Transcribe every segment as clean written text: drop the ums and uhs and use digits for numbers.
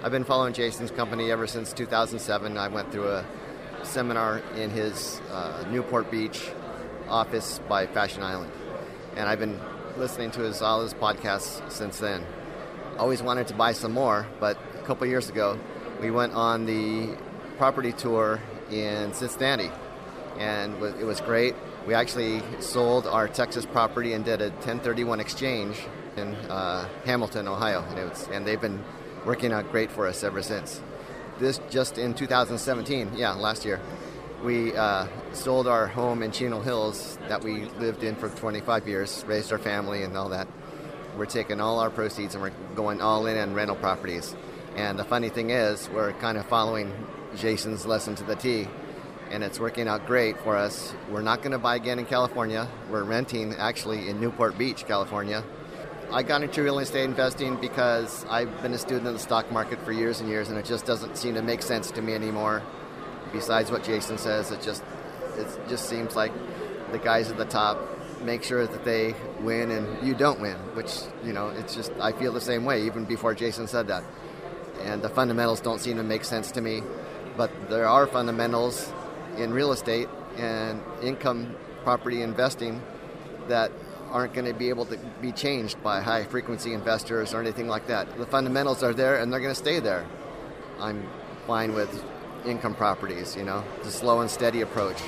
I've been following Jason's company ever since 2007. I went through a seminar in his Newport Beach office by Fashion Island. And I've been listening to all his podcasts since then. Always wanted to buy some more, but a couple years ago, we went on the property tour in Cincinnati, and it was great. We actually sold our Texas property and did a 1031 exchange in Hamilton, Ohio, and they've been working out great for us ever since. This just in 2017, last year, we sold our home in Chino Hills that we lived in for 25 years, raised our family and all that. We're taking all our proceeds and we're going all in on rental properties. And the funny thing is, we're kind of following Jason's lesson to the T, and it's working out great for us. We're not going to buy again in California. We're renting actually in Newport Beach, California. I got into real estate investing because I've been a student of the stock market for years and years, and it just doesn't seem to make sense to me anymore. Besides what Jason says, it just seems like the guys at the top make sure that they win and you don't win, which, it's just, I feel the same way even before Jason said that. And the fundamentals don't seem to make sense to me, but there are fundamentals in real estate and income property investing that aren't going to be able to be changed by high-frequency investors or anything like that. The fundamentals are there, and they're going to stay there. I'm fine with income properties, the slow and steady approach.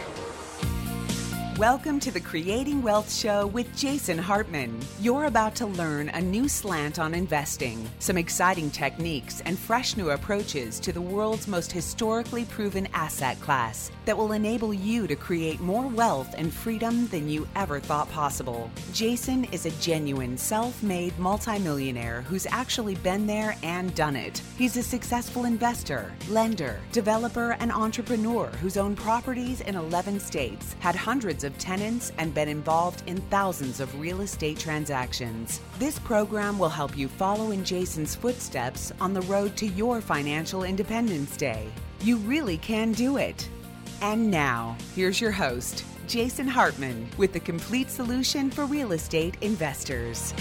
Welcome to the Creating Wealth Show with Jason Hartman. You're about to learn a new slant on investing, some exciting techniques, and fresh new approaches to the world's most historically proven asset class that will enable you to create more wealth and freedom than you ever thought possible. Jason is a genuine self-made multimillionaire who's actually been there and done it. He's a successful investor, lender, developer, and entrepreneur who's owned properties in 11 states, had hundreds of tenants, and been involved in thousands of real estate transactions. This program will help you follow in Jason's footsteps on the road to your financial independence day. You really can do it. And now, here's your host, Jason Hartman, with the complete solution for real estate investors.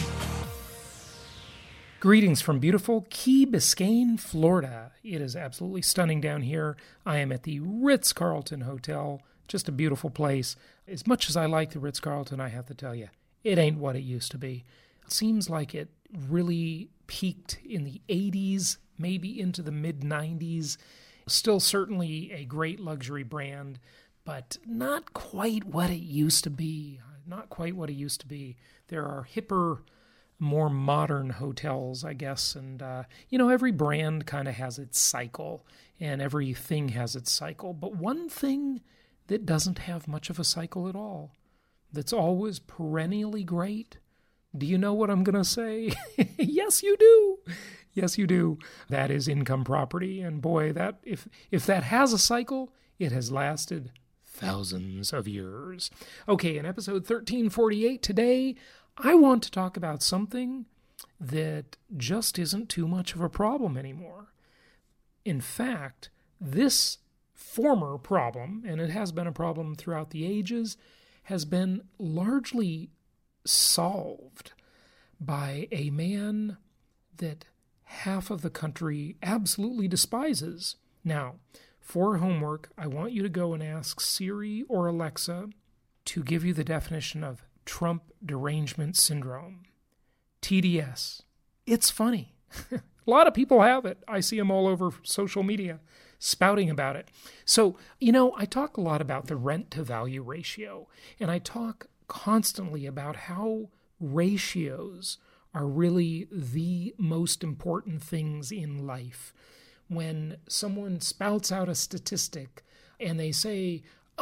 Greetings from beautiful Key Biscayne, Florida. It is absolutely stunning down here. I am at the Ritz-Carlton Hotel. Just a beautiful place. As much as I like the Ritz-Carlton, I have to tell you, it ain't what it used to be. It seems like it really peaked in the 80s, maybe into the mid-90s. Still certainly a great luxury brand, but not quite what it used to be. Not quite what it used to be. There are hipper, more modern hotels, I guess, and every brand kind of has its cycle, and everything has its cycle. But one thing that doesn't have much of a cycle at all, that's always perennially great. Do you know what I'm going to say? Yes, you do. Yes, you do. That is income property. And boy, that if that has a cycle, it has lasted thousands of years. Okay, in episode 1348 today, I want to talk about something that just isn't too much of a problem anymore. In fact, this former problem, and it has been a problem throughout the ages, has been largely solved by a man that half of the country absolutely despises. Now, for homework, I want you to go and ask Siri or Alexa to give you the definition of Trump derangement syndrome. TDS. It's funny. A lot of people have it. I see them all over social media spouting about it. So, I talk a lot about the rent-to-value ratio, and I talk constantly about how ratios are really the most important things in life. When someone spouts out a statistic and they say,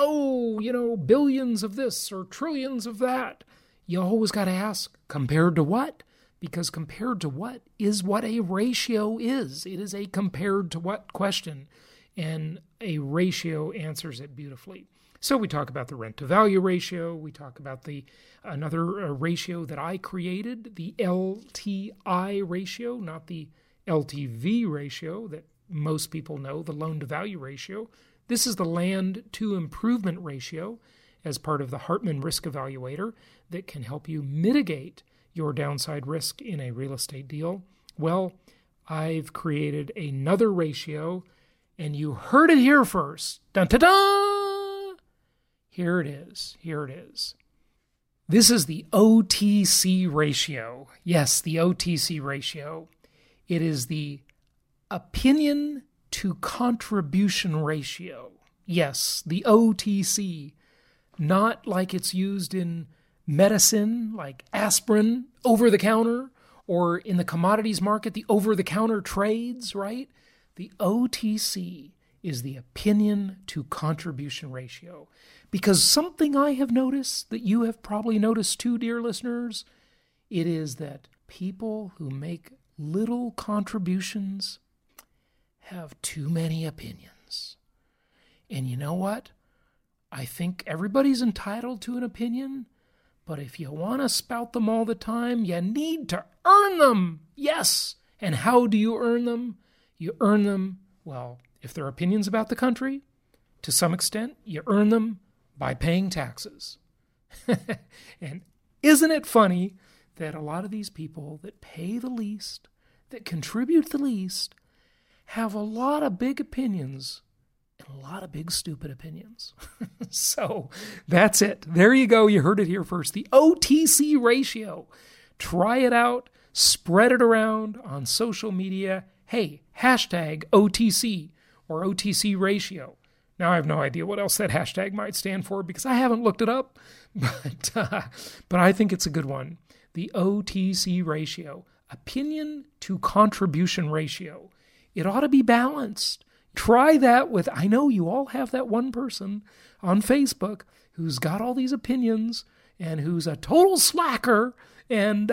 billions of this or trillions of that, you always got to ask, compared to what? Because compared to what is what a ratio is. It is a compared to what question, and a ratio answers it beautifully. So we talk about the rent-to-value ratio. We talk about another ratio that I created, the LTI ratio, not the LTV ratio that most people know, the loan-to-value ratio. This is the land-to-improvement ratio as part of the Hartman Risk Evaluator that can help you mitigate your downside risk in a real estate deal. Well, I've created another ratio, and you heard it here first. Dun ta da! Here it is. Here it is. This is the OTC ratio. Yes, the OTC ratio. It is the opinion to contribution ratio. Yes, the OTC. Not like it's used in medicine, like aspirin, over the counter, or in the commodities market, the over-the-counter trades, right? The OTC is the opinion to contribution ratio. Because something I have noticed that you have probably noticed too, dear listeners, it is that people who make little contributions have too many opinions. And you know what? I think everybody's entitled to an opinion, but if you want to spout them all the time, you need to earn them. Yes. And how do you earn them? You earn them, well, if they're opinions about the country, to some extent, you earn them by paying taxes. And isn't it funny that a lot of these people that pay the least, that contribute the least, have a lot of big opinions and a lot of big stupid opinions? So that's it. There you go. You heard it here first. The OTC ratio. Try it out. Spread it around on social media. Hey, hashtag OTC or OTC ratio. Now, I have no idea what else that hashtag might stand for because I haven't looked it up, but I think it's a good one. The OTC ratio, opinion to contribution ratio. It ought to be balanced. Try that with, I know you all have that one person on Facebook who's got all these opinions and who's a total slacker. And,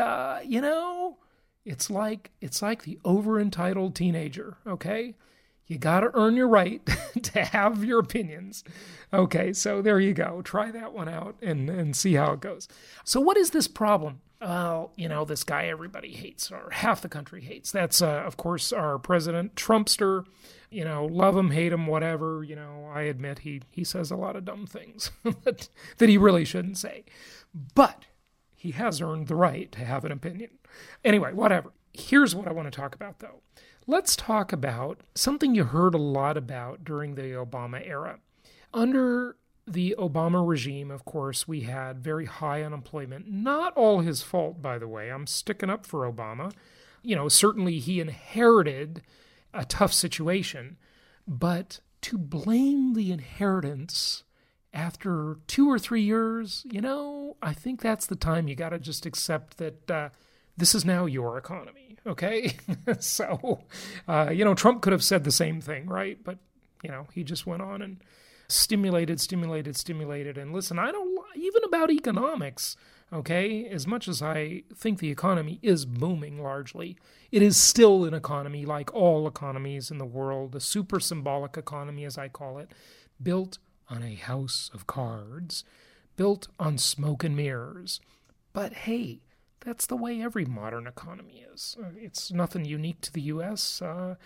it's like the over-entitled teenager, okay? You got to earn your right to have your opinions. Okay, so there you go. Try that one out and see how it goes. So what is this problem? Well, this guy everybody hates, or half the country hates. That's, of course, our president, Trumpster. Love him, hate him, whatever. I admit he says a lot of dumb things that he really shouldn't say. But he has earned the right to have an opinion. Anyway, whatever. Here's what I want to talk about, though. Let's talk about something you heard a lot about during the Obama era. Under the Obama regime, of course, we had very high unemployment. Not all his fault, by the way. I'm sticking up for Obama. Certainly he inherited a tough situation. But to blame the inheritance after 2 or 3 years, I think that's the time you got to just accept that this is now your economy, okay? So, Trump could have said the same thing, right? But, he just went on and stimulated. And listen, I don't, even about economics, okay, as much as I think the economy is booming largely, it is still an economy like all economies in the world, a super symbolic economy, as I call it, built on a house of cards, built on smoke and mirrors. But hey, that's the way every modern economy is. It's nothing unique to the U.S.,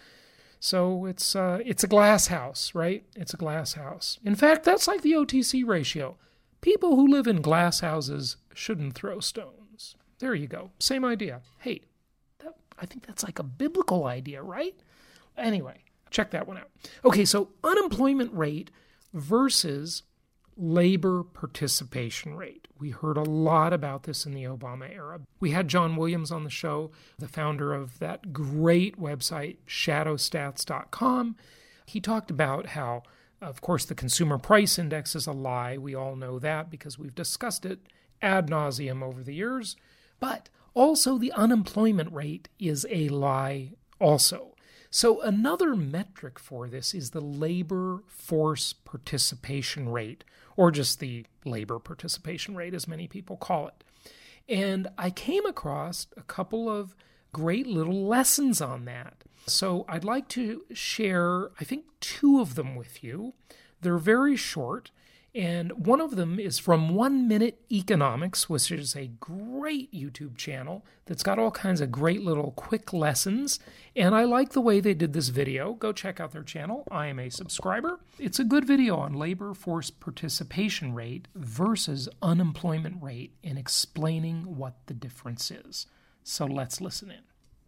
so it's a glass house, right? It's a glass house. In fact, that's like the OTC ratio. People who live in glass houses shouldn't throw stones. There you go. Same idea. Hey, I think that's like a biblical idea, right? Anyway, check that one out. Okay, so unemployment rate versus labor participation rate. We heard a lot about this in the Obama era. We had John Williams on the show, the founder of that great website, shadowstats.com. He talked about how, of course, the consumer price index is a lie. We all know that because we've discussed it ad nauseum over the years. But also the unemployment rate is a lie also. So another metric for this is the labor force participation rate, or just the labor participation rate, as many people call it. And I came across a couple of great little lessons on that. So I'd like to share, I think, 2 of them with you. They're very short, and one of them is from 1 Minute Economics, which is a great YouTube channel that's got all kinds of great little quick lessons. And I like the way they did this video. Go check out their channel. I am a subscriber. It's a good video on labor force participation rate versus unemployment rate and explaining what the difference is. So let's listen in.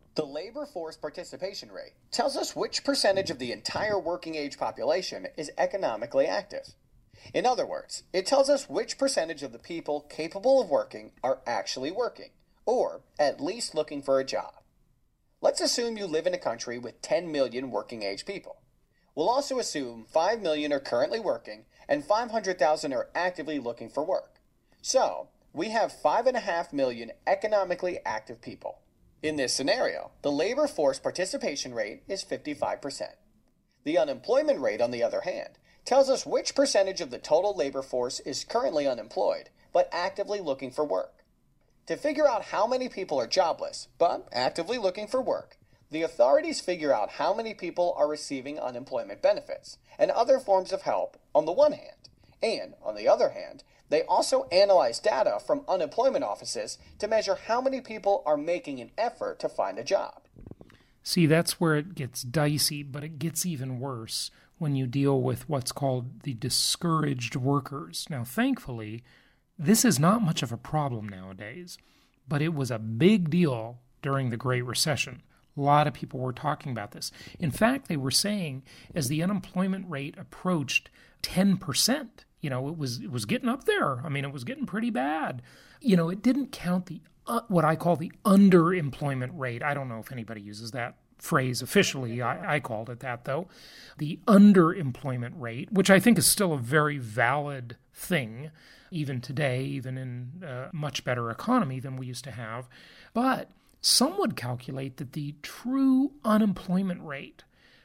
The labor force participation rate tells us which percentage of the entire working age population is economically active. In other words, it tells us which percentage of the people capable of working are actually working, or at least looking for a job. Let's assume you live in a country with 10 million working age people. We'll also assume 5 million are currently working and 500,000 are actively looking for work. So, we have 5.5 million economically active people. In this scenario, the labor force participation rate is 55%. The unemployment rate, on the other hand, tells us which percentage of the total labor force is currently unemployed, but actively looking for work. To figure out how many people are jobless, but actively looking for work, the authorities figure out how many people are receiving unemployment benefits and other forms of help on the one hand, and, on the other hand, they also analyze data from unemployment offices to measure how many people are making an effort to find a job. See, that's where it gets dicey, but it gets even worse when you deal with what's called the discouraged workers. Now, thankfully, this is not much of a problem nowadays, but it was a big deal during the Great Recession. A lot of people were talking about this. In fact, they were saying as the unemployment rate approached 10%, it was getting up there. I mean, it was getting pretty bad. It didn't count the what I call the underemployment rate. I don't know if anybody uses that phrase officially. I called it that, though. The underemployment rate, which I think is still a very valid thing, even today, even in a much better economy than we used to have. But some would calculate that the true unemployment rate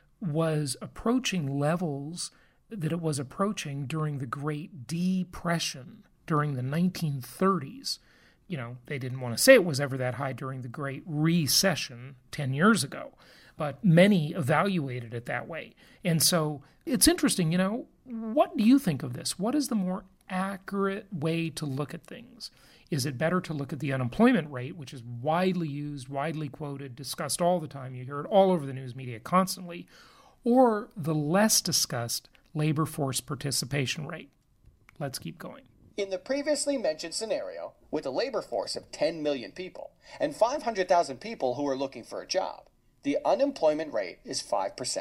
was approaching levels that it was approaching during the Great Depression, during the 1930s. They didn't want to say it was ever that high during the Great Recession 10 years ago, but many evaluated it that way. And so it's interesting, what do you think of this? What is the more accurate way to look at things? Is it better to look at the unemployment rate, which is widely used, widely quoted, discussed all the time? You hear it all over the news media constantly, or the less discussed labor force participation rate? Let's keep going. In the previously mentioned scenario, with a labor force of 10 million people and 500,000 people who are looking for a job, the unemployment rate is 5%.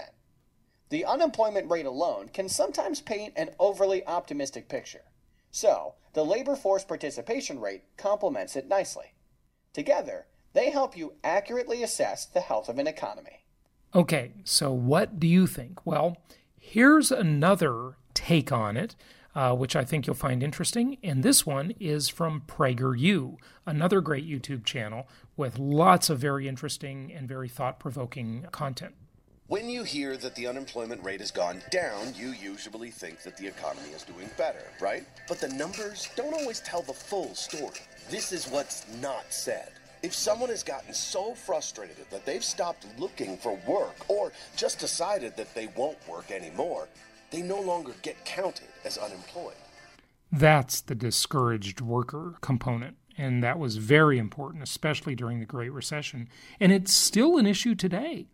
The unemployment rate alone can sometimes paint an overly optimistic picture. So, the labor force participation rate complements it nicely. Together, they help you accurately assess the health of an economy. Okay, so what do you think? Well, here's another take on it, which I think you'll find interesting, and this one is from PragerU, another great YouTube channel with lots of very interesting and very thought-provoking content. When you hear that the unemployment rate has gone down, you usually think that the economy is doing better, right? But the numbers don't always tell the full story. This is what's not said. If someone has gotten so frustrated that they've stopped looking for work or just decided that they won't work anymore, they no longer get counted as unemployed. That's the discouraged worker component, and that was very important, especially during the Great Recession. And it's still an issue today.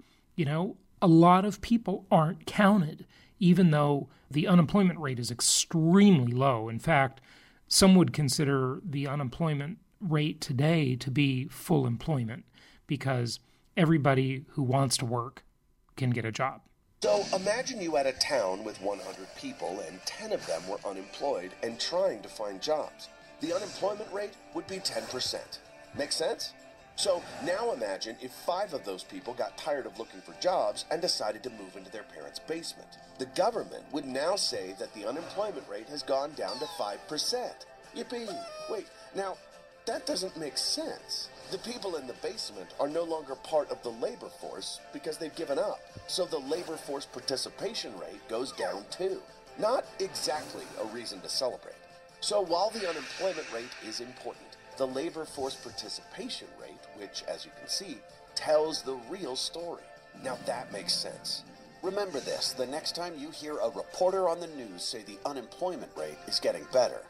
A lot of people aren't counted, even though the unemployment rate is extremely low. In fact, some would consider the unemployment rate today to be full employment because everybody who wants to work can get a job. So imagine you had a town with 100 people and 10 of them were unemployed and trying to find jobs. The unemployment rate would be 10%. Make sense? So now imagine if 5 of those people got tired of looking for jobs and decided to move into their parents' basement. The government would now say that the unemployment rate has gone down to 5%. Yippee! Wait, now that doesn't make sense. The people in the basement are no longer part of the labor force because they've given up. So the labor force participation rate goes down too. Not exactly a reason to celebrate. So while the unemployment rate is important, the labor force participation rate, which, as you can see, tells the real story. Now that makes sense. Remember this, the next time you hear a reporter on the news say the unemployment rate is getting better.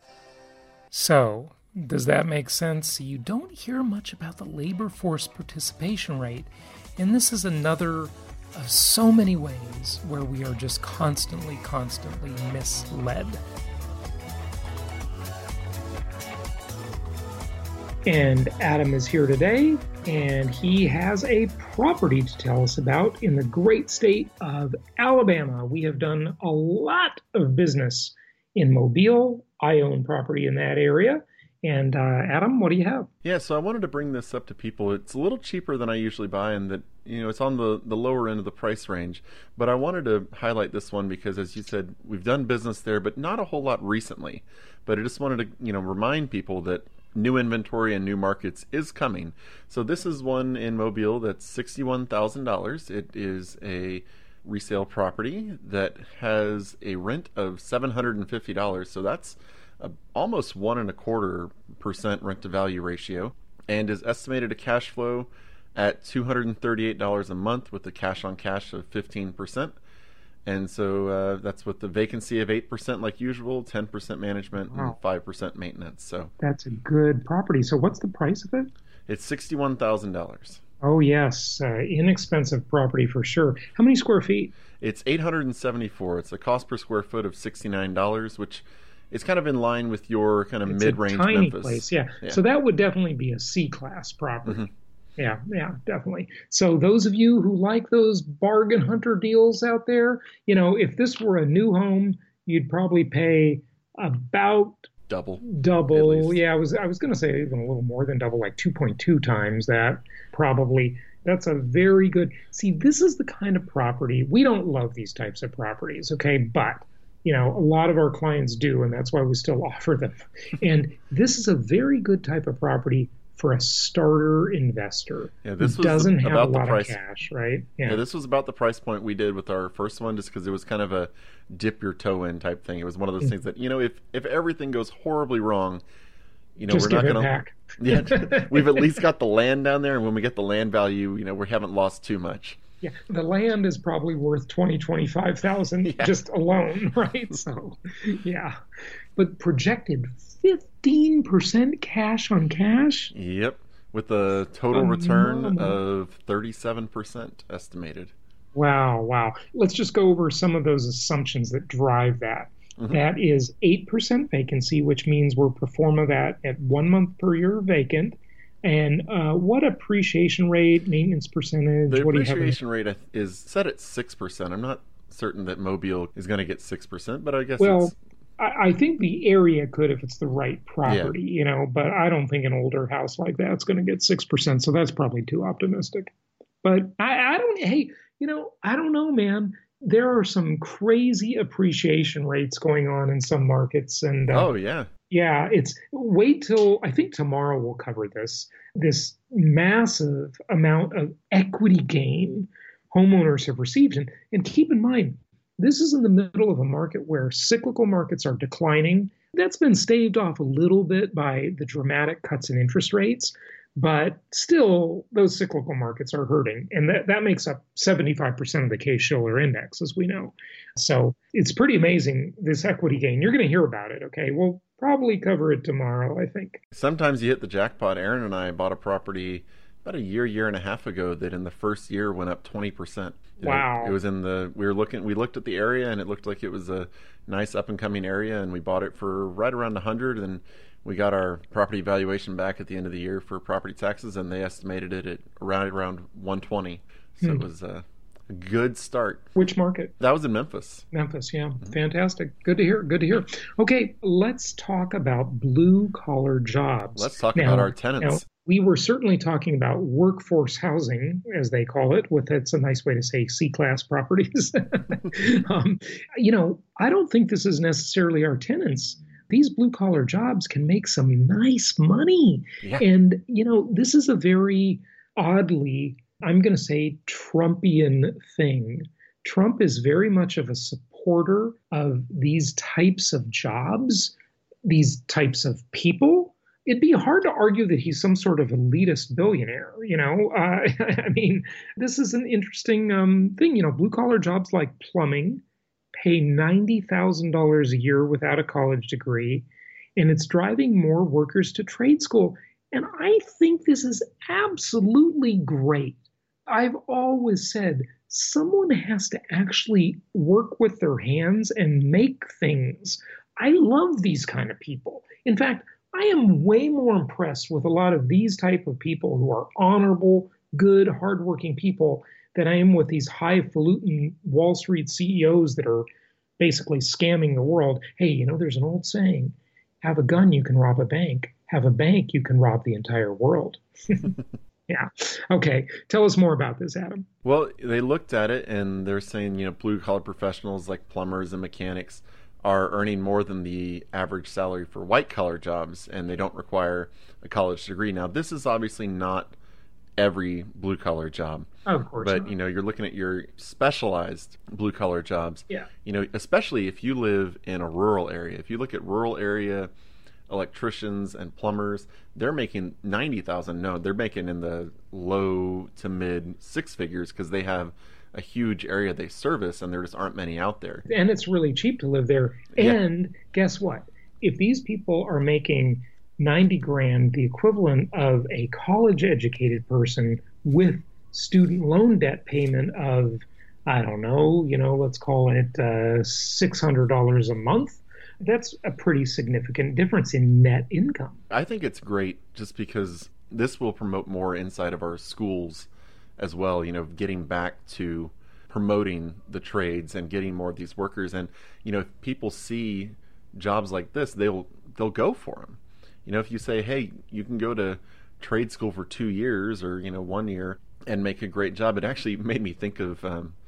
So, does that make sense? You don't hear much about the labor force participation rate, and this is another of so many ways where we are just constantly misled. And Adam is here today, and he has a property to tell us about in the great state of Alabama. We have done a lot of business in Mobile. I own property in that area. And Adam, what do you have? Yeah, so I wanted to bring this up to people. It's a little cheaper than I usually buy, and that it's on the lower end of the price range. But I wanted to highlight this one because, as you said, we've done business there, but not a whole lot recently. But I just wanted to remind people that new inventory and new markets is coming. So this is one in Mobile that's $61,000. It is a resale property that has a rent of $750. So that's almost 1.25% rent to value ratio, and is estimated to cash flow at $238 a month with the cash on cash of 15%. And so that's with the vacancy of 8% like usual, 10% management, and 5% maintenance. So that's a good property. So what's the price of it? It's $61,000. Oh, yes. Inexpensive property for sure. How many square feet? It's 874. It's a cost per square foot of $69, which is kind of in line with your kind of mid-range a tiny Memphis. Place, yeah. So that would definitely be a C-class property. Mm-hmm. Yeah, definitely. So those of you who like those bargain hunter deals out there, if this were a new home, you'd probably pay about double. Yeah, I was going to say even a little more than double, like 2.2 times that probably. That's a very good. See, this is the kind of property we don't love these types of properties, okay? But a lot of our clients do, and that's why we still offer them. And this is a very good type of property for a starter investor who doesn't have a lot of cash, right? Yeah, this was about the price point we did with our first one, just because it was kind of a dip your toe in type thing. It was one of those things that, if everything goes horribly wrong, just we're not going to... Yeah, we've at least got the land down there, and when we get the land value, we haven't lost too much. Yeah, the land is probably worth $25,000 just alone, right? So, yeah. But projected 15% cash on cash? Yep, with a total return of 37% estimated. Wow. Let's just go over some of those assumptions that drive that. Mm-hmm. That is 8% vacancy, which means we're pro forma that at 1 month per year vacant. And what appreciation rate, maintenance percentage? The appreciation rate is set at 6%. I'm not certain that Mobile is going to get 6%, but I guess I think the area could if it's the right property, but I don't think an older house like that's going to get 6%. So that's probably too optimistic. But I don't know, man. There are some crazy appreciation rates going on in some markets. And yeah, wait till, I think tomorrow we'll cover this massive amount of equity gain homeowners have received. And keep in mind, this is in the middle of a market where cyclical markets are declining. That's been staved off a little bit by the dramatic cuts in interest rates, but still those cyclical markets are hurting. And that makes up 75% of the Case-Shiller index, as we know. So it's pretty amazing, this equity gain. You're going to hear about it, okay? We'll probably cover it tomorrow, I think. Sometimes you hit the jackpot. Aaron and I bought a property about a year and a half ago that in the first year went up 20%. Wow. It was we looked at the area, and it looked like it was a nice up and coming area, and we bought it for right around 100, and we got our property valuation back at the end of the year for property taxes, and they estimated it at around 120. So it was a good start. Which market? That was in Memphis. Memphis, yeah. Mm-hmm. Fantastic. Good to hear. Okay, let's talk about blue-collar jobs. Let's talk about our tenants. Now, we were certainly talking about workforce housing, as they call it, it's a nice way to say C-class properties. I don't think this is necessarily our tenants. These blue-collar jobs can make some nice money. Yeah. And, this is a very oddly, I'm going to say, Trumpian thing. Trump is very much of a supporter of these types of jobs, these types of people. It'd be hard to argue that he's some sort of elitist billionaire, I mean, this is an interesting thing. Blue-collar jobs like plumbing pay $90,000 a year without a college degree, and it's driving more workers to trade school. And I think this is absolutely great. I've always said someone has to actually work with their hands and make things. I love these kind of people. In fact, I am way more impressed with a lot of these type of people who are honorable, good, hardworking people than I am with these highfalutin Wall Street CEOs that are basically scamming the world. Hey, there's an old saying, have a gun, you can rob a bank. Have a bank, you can rob the entire world. Yeah. Okay. Tell us more about this, Adam. Well, they looked at it and they're saying, blue-collar professionals like plumbers and mechanics are earning more than the average salary for white-collar jobs, and they don't require a college degree. Now, this is obviously not every blue-collar job. Of course But, not. you're looking at your specialized blue-collar jobs. Yeah. Especially if you live in a rural area. If you look at rural area electricians and plumbers, they're making $90,000. No, they're making in the low to mid six figures because they have a huge area they service and there just aren't many out there. And it's really cheap to live there. Yeah. And guess what? If these people are making 90 grand, the equivalent of a college educated person with student loan debt payment of, I don't know, let's call it $600 a month, that's a pretty significant difference in net income. I think it's great just because this will promote more inside of our schools as well, getting back to promoting the trades and getting more of these workers. And, if people see jobs like this, they'll go for them. If you say, hey, you can go to trade school for 2 years or, 1 year and make a great job. It actually made me think of,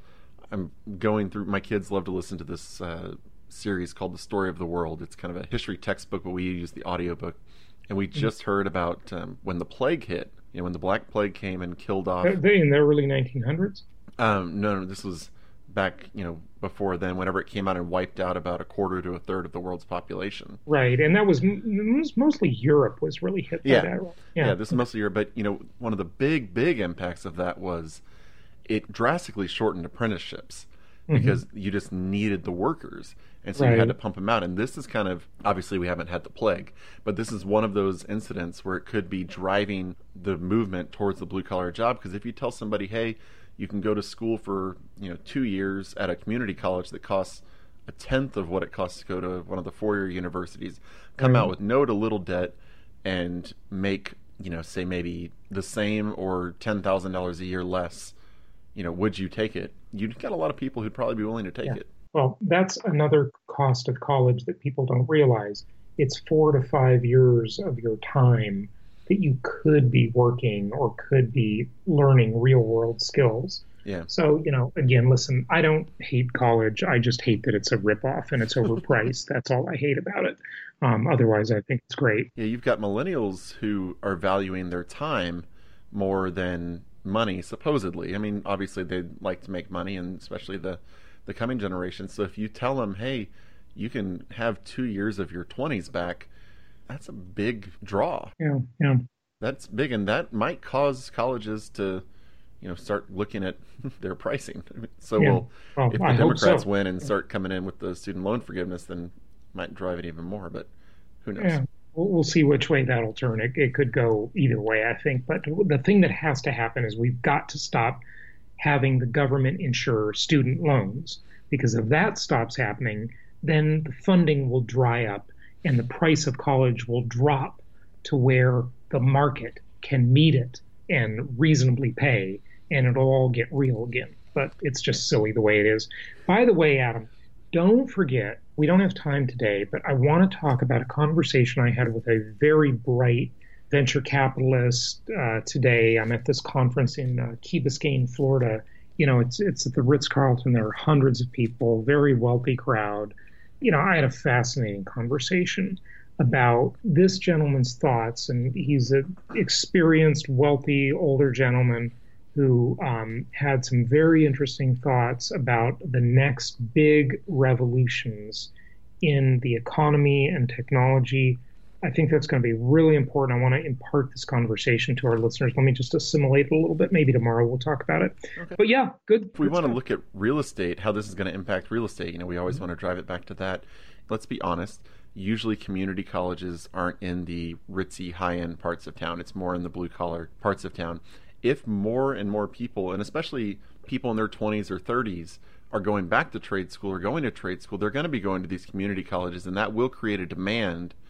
I'm going through, my kids love to listen to this series called The Story of the World. It's kind of a history textbook, but we use the audiobook. And we just heard about when the plague hit, when the Black Plague came and killed off. In the early 1900s? No, this was back, before then, whenever it came out and wiped out about a quarter to a third of the world's population. Right, and that was mostly Europe was really hit by that. Yeah, this is mostly Europe. But, one of the big impacts of that was it drastically shortened apprenticeships because you just needed the workers. And so you had to pump them out. And this is kind of, obviously we haven't had the plague, but this is one of those incidents where it could be driving the movement towards the blue-collar job. Because if you tell somebody, hey, you can go to school for 2 years at a community college that costs a tenth of what it costs to go to one of the four-year universities, come out with no to little debt, and make say maybe the same or $10,000 a year less, would you take it? You'd get a lot of people who'd probably be willing to take it. Well, that's another cost of college that people don't realize. It's 4 to 5 years of your time that you could be working or could be learning real world skills. Yeah. So, again, listen, I don't hate college. I just hate that it's a ripoff and it's overpriced. That's all I hate about it. Otherwise, I think it's great. Yeah, you've got millennials who are valuing their time more than money, supposedly. I mean, obviously, they'd like to make money, and especially the coming generation. So if you tell them, hey, you can have 2 years of your 20s back, that's a big draw. Yeah. That's big, and that might cause colleges to, start looking at their pricing. So if the Democrats win and start coming in with the student loan forgiveness, then it might drive it even more, but who knows? Yeah. We'll see which way that'll turn. It could go either way, I think. But the thing that has to happen is we've got to stop having the government insure student loans, because if that stops happening, then the funding will dry up and the price of college will drop to where the market can meet it and reasonably pay, and it'll all get real again. But it's just silly the way it is. By the way, Adam, don't forget, we don't have time today, but I want to talk about a conversation I had with a very bright venture capitalist today. I'm at this conference in Key Biscayne, Florida. It's at the Ritz-Carlton. There are hundreds of people, very wealthy crowd. I had a fascinating conversation about this gentleman's thoughts, and he's an experienced, wealthy, older gentleman who had some very interesting thoughts about the next big revolutions in the economy and technology. I think that's going to be really important. I want to impart this conversation to our listeners. Let me just assimilate it a little bit. Maybe tomorrow we'll talk about it. Okay. But yeah, good. If we want to look at real estate, how this is going to impact real estate, we always want to drive it back to that. Let's be honest. Usually community colleges aren't in the ritzy high-end parts of town. It's more in the blue-collar parts of town. If more and more people, and especially people in their 20s or 30s, are going back to trade school or going to trade school, they're going to be going to these community colleges, and that will create a demand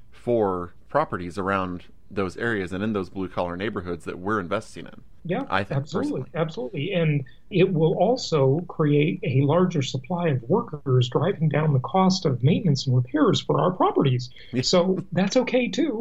for properties around those areas and in those blue-collar neighborhoods that we're investing in. Yeah, I think, absolutely, personally. absolutely. And it will also create a larger supply of workers, driving down the cost of maintenance and repairs for our properties. So that's okay too.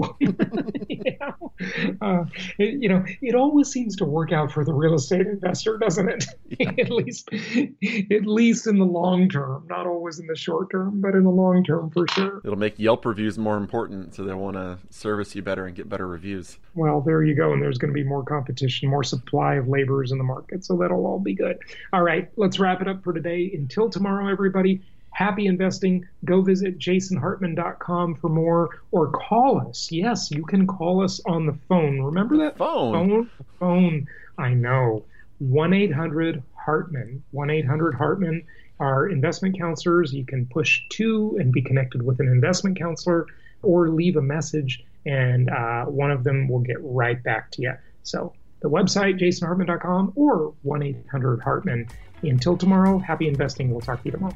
It always seems to work out for the real estate investor, doesn't it? Yeah. At least in the long term, not always in the short term, but in the long term for sure. It'll make Yelp reviews more important, so they'll want to service you better and get better reviews. Well, there you go. And there's going to be more competition, more supply of laborers in the market. So that'll all be good. All right, let's wrap it up for today. Until tomorrow, everybody, happy investing. Go visit jasonhartman.com for more, or call us. Yes, you can call us on the phone. Remember that? Phone. I know. 1-800-HARTMAN. 1-800-HARTMAN. Our investment counselors, you can push 2 and be connected with an investment counselor, or leave a message, and one of them will get right back to you. So the website, jasonhartman.com, or 1-800-HARTMAN. Until tomorrow, happy investing. We'll talk to you tomorrow.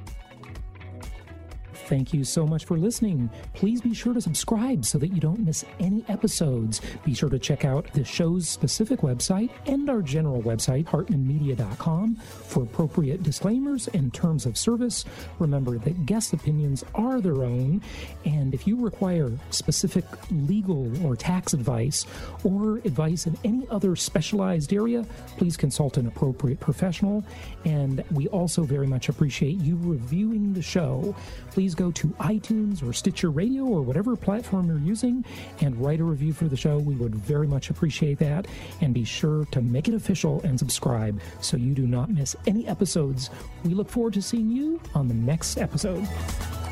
Thank you so much for listening. Please be sure to subscribe so that you don't miss any episodes. Be sure to check out the show's specific website and our general website, hartmanmedia.com, for appropriate disclaimers and terms of service. Remember that guest opinions are their own, and if you require specific legal or tax advice or advice in any other specialized area, please consult an appropriate professional. And we also very much appreciate you reviewing the show. Please go to iTunes or Stitcher Radio or whatever platform you're using and write a review for the show. We would very much appreciate that. And be sure to make it official and subscribe so you do not miss any episodes. We look forward to seeing you on the next episode.